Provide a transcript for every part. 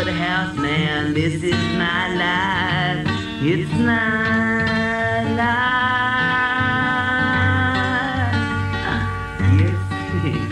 house, man. This is my life. It's my life. Yes, it is.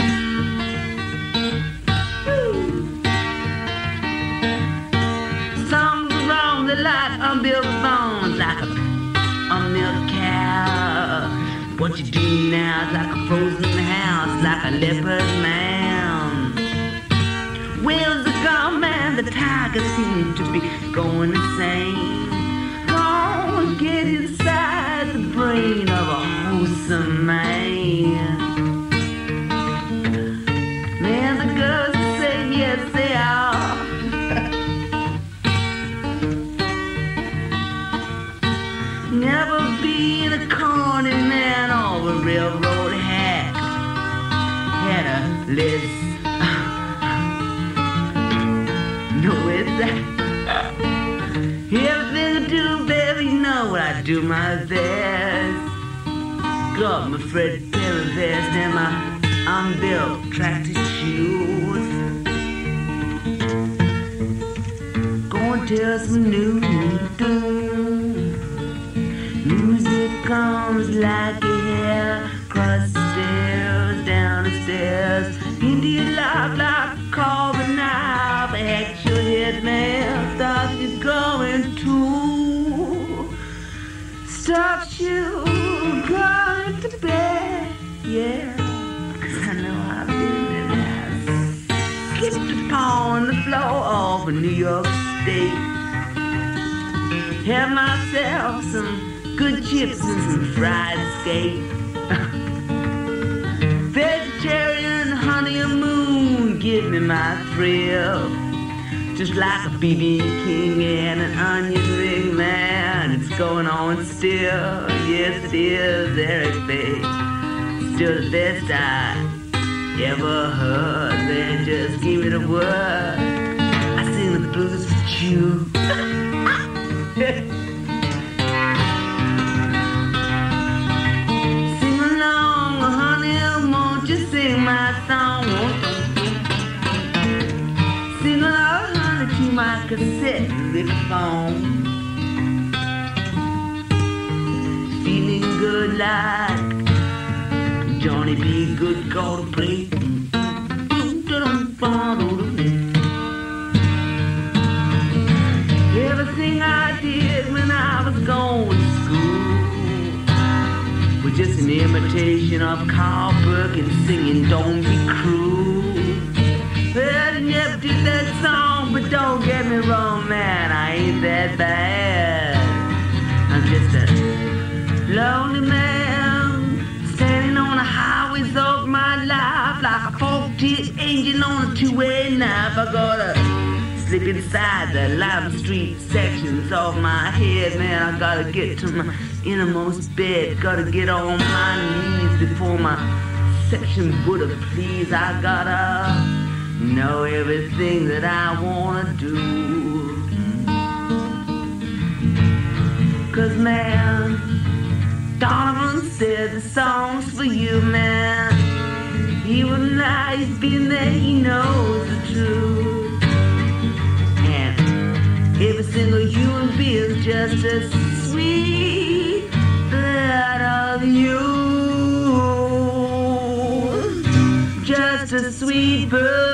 Something's wrong, the light unbuilt bones like a milk cow. What you do now is like a frozen house, like a leopard man. Wheels are gone, man, the tiger seems to be going insane. Go on, get inside the brain of a wholesome man. Man, the girls say yes, they are. Never been a corny man or a railroad hack. Had a list. No, it's that. Everything I do, baby, you know I do my best. Got my Fred Perry vest and my unbuilt tractor shoes. Gonna tell some news. Music comes like a hair, across the stairs, down the stairs, into your life like a carving knife. Act your head, man, starts you going too. Starts you going to bed, yeah. Cause I know I've been there. Skipped the paw on the floor of a New York State. Have myself some good chips and some fried steak. Vegetarian honeymoon, give me my thrill. Just like a BB King and an onion ring, man. It's going on still. Yes, it is, Eric Bay. Still the best I ever heard. Man, just give me the word. I sing the blues for you. Sing my song, sing along, honey, to my cassette little phone. Feeling good like Johnny B. Good call to play. Everything I did when I was going to school was just an imitation of Carl Perkins singing Don't Be Cruel. Well, I never did that song, but don't get me wrong, man, I ain't that bad. I'm just a lonely man, standing on the highways of my life like a 14th angel on a two-way knife. I gotta slip inside the Lime Street sections of my head, man. I gotta get to my innermost bed, gotta get on my knees before my section Buddha, please. I gotta know everything that I wanna do. Cause man, Donovan said the song's for you, man. He wouldn't lie, he's been there, he knows the truth. And every single human being's just as sweet that of you, just a sweet bird.